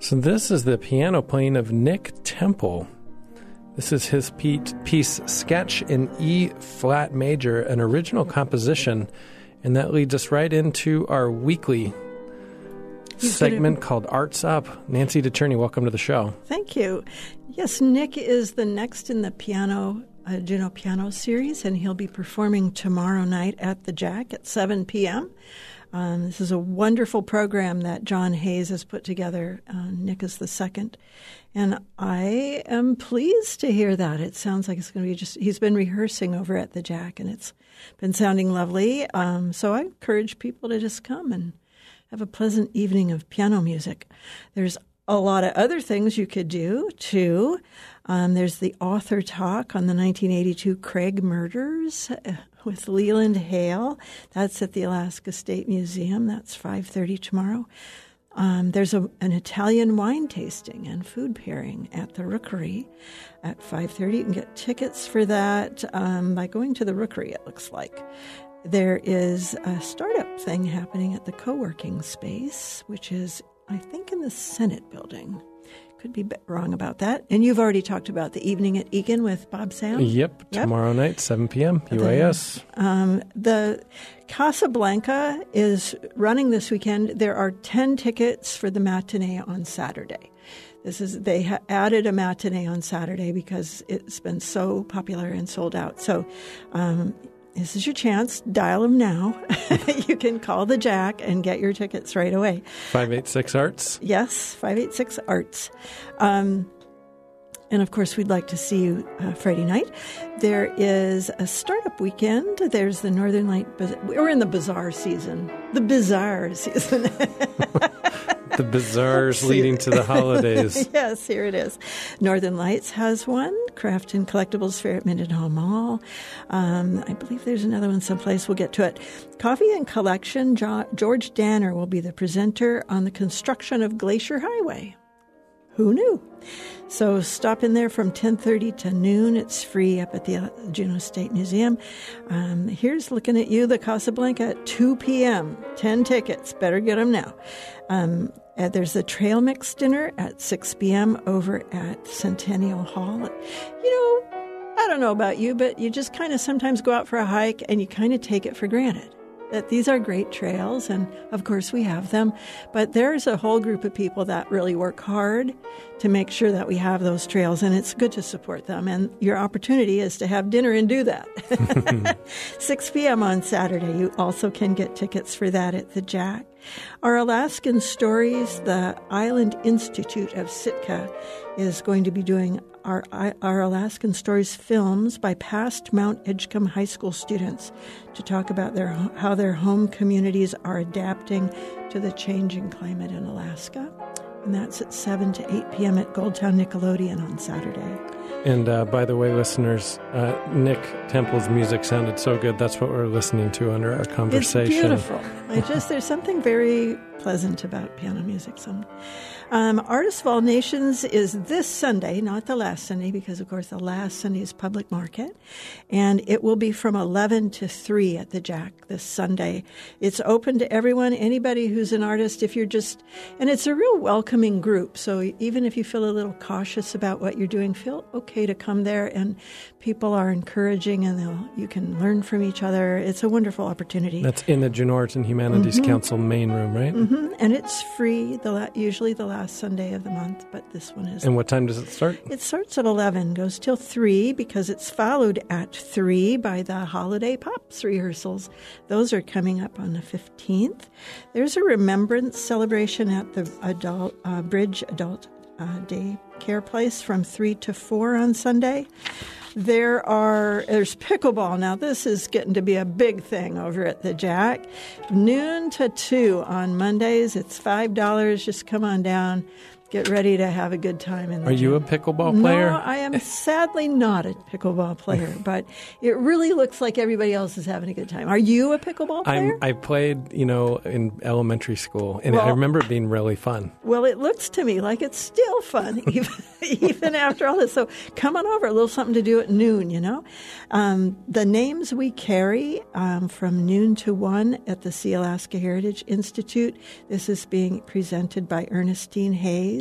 So this is the piano playing of Nick Temple. This is his piece, Sketch in E-flat major, an original composition. And that leads us right into our weekly segment called Arts Up. Nancy DeCherney, welcome to the show. Thank you. Yes, Nick is the next in the Juno Piano series, and he'll be performing tomorrow night at the Jack at 7 p.m. This is a wonderful program that John Hayes has put together. Nick is the second. And I am pleased to hear that. It sounds like it's going to be he's been rehearsing over at the Jack, and it's been sounding lovely. So I encourage people to just come and have a pleasant evening of piano music. There's a lot of other things you could do, too. There's the author talk on the 1982 Craig murders with Leland Hale. That's at the Alaska State Museum. That's 5:30 tomorrow. There's an Italian wine tasting and food pairing at the Rookery at 5:30. You can get tickets for that by going to the Rookery, it looks like. There is a startup thing happening at the co-working space, which is, I think, in the Senate building. Could be wrong about that. And you've already talked about the evening at Egan with Bob Sam? Yep, tomorrow night, 7 p.m., UAS. The Casablanca is running this weekend. There are 10 tickets for the matinee on Saturday. They added a matinee on Saturday because it's been so popular and sold out. So this is your chance. Dial them now. You can call the Jack and get your tickets right away. 586-ARTS? Yes, 586-ARTS. And, of course, we'd like to see you Friday night. There is a startup weekend. There's the Northern Light Bazaar. We're in the bazaar season. The bizarre season. The bazaars leading to the holidays. Yes, here it is. Northern Lights has one. Craft and Collectibles Fair at Mendenhall Mall. I believe there's another one someplace. We'll get to it. Coffee and Collection. George Danner will be the presenter on the construction of Glacier Highway. Who knew? So stop in there from 10:30 to noon. It's free up at the Juneau State Museum. Here's looking at you, the Casablanca at 2 p.m. 10 tickets. Better get them now. There's the Trail Mix dinner at 6 p.m. over at Centennial Hall. You know, I don't know about you, but you just kind of sometimes go out for a hike and you kind of take it for granted that these are great trails, and of course we have them, but there's a whole group of people that really work hard to make sure that we have those trails, and it's good to support them, and your opportunity is to have dinner and do that. 6 p.m. on Saturday. You also can get tickets for that at the Jack. Our Alaskan Stories, the Island Institute of Sitka, is going to be doing our Alaskan Stories films by past Mount Edgecombe High School students to talk about how their home communities are adapting to the changing climate in Alaska. And that's at 7 to 8 p.m. at Goldtown Nickelodeon on Saturday. And by the way, listeners, Nick Temple's music sounded so good. That's what we're listening to under our conversation. It's beautiful. There's something very pleasant about piano music. Artists of All Nations is this Sunday, not the last Sunday, because, of course, the last Sunday is public market. And it will be from 11 to 3 at the Jack this Sunday. It's open to everyone, anybody who's an artist, and it's a real welcoming group. So even if you feel a little cautious about what you're doing, feel okay to come there. And people are encouraging, and you can learn from each other. It's a wonderful opportunity. That's in the Junort and Humanities Council main room, right? Mm-hmm. And it's free, usually the last Sunday of the month, but this one is. And what time does it start? It starts at 11, goes till 3, because it's followed at 3 by the Holiday Pops rehearsals. Those are coming up on the 15th. There's a remembrance celebration at the Bridge Adult Day Care Place from 3 to 4 on Sunday. There's pickleball. Now, this is getting to be a big thing over at the Jack. Noon to 2 on Mondays. It's $5. Just come on down. Get ready to have a good time. Are you a pickleball player? No, I am sadly not a pickleball player, but it really looks like everybody else is having a good time. Are you a pickleball player? I played, in elementary school, and I remember it being really fun. Well, it looks to me like it's still fun, even after all this. So come on over, a little something to do at noon, The names we carry from noon to 1 at the Sea Alaska Heritage Institute. This is being presented by Ernestine Hayes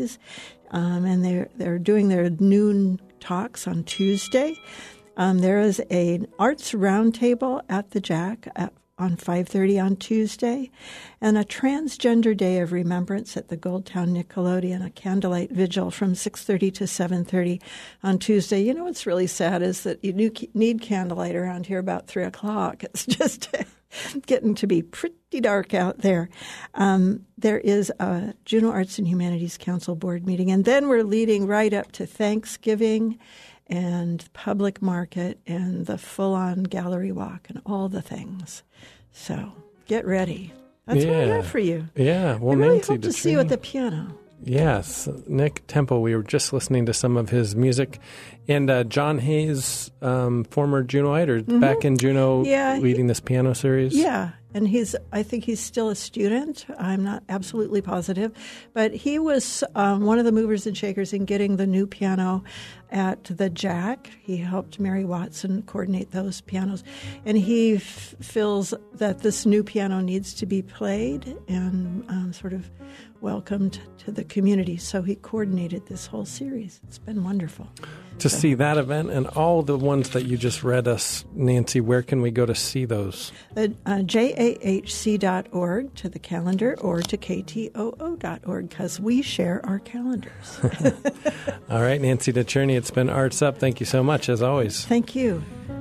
Humanities, and they're doing their noon talks on Tuesday. There is an arts roundtable at the Jack on 5:30 on Tuesday, and a transgender day of remembrance at the Goldtown Nickelodeon, a candlelight vigil from 6:30 to 7:30 on Tuesday. You know what's really sad is that you need candlelight around here about 3 o'clock. It's just getting to be pretty dark out there. There is a Juneau Arts and Humanities Council board meeting, and then we're leading right up to Thanksgiving and public market and the full-on gallery walk and all the things. So get ready. That's what I got for you. Yeah. Well, I really Nancy hope to see you at the piano. Yes. Nick Temple, we were just listening to some of his music. And John Hayes, former Juneauite, back in Juneau leading this piano series. Yeah. And I think he's still a student. I'm not absolutely positive. But he was one of the movers and shakers in getting the new piano at the Jack. He helped Mary Watson coordinate those pianos. And he feels that this new piano needs to be played and sort of welcomed to the community. So he coordinated this whole series. It's been wonderful. To see that event and all the ones that you just read us, Nancy, where can we go to see those? JAHC.org to the calendar or to KTOO.org because we share our calendars. All right, Nancy DeCherney, it's been Arts Up. Thank you so much, as always. Thank you.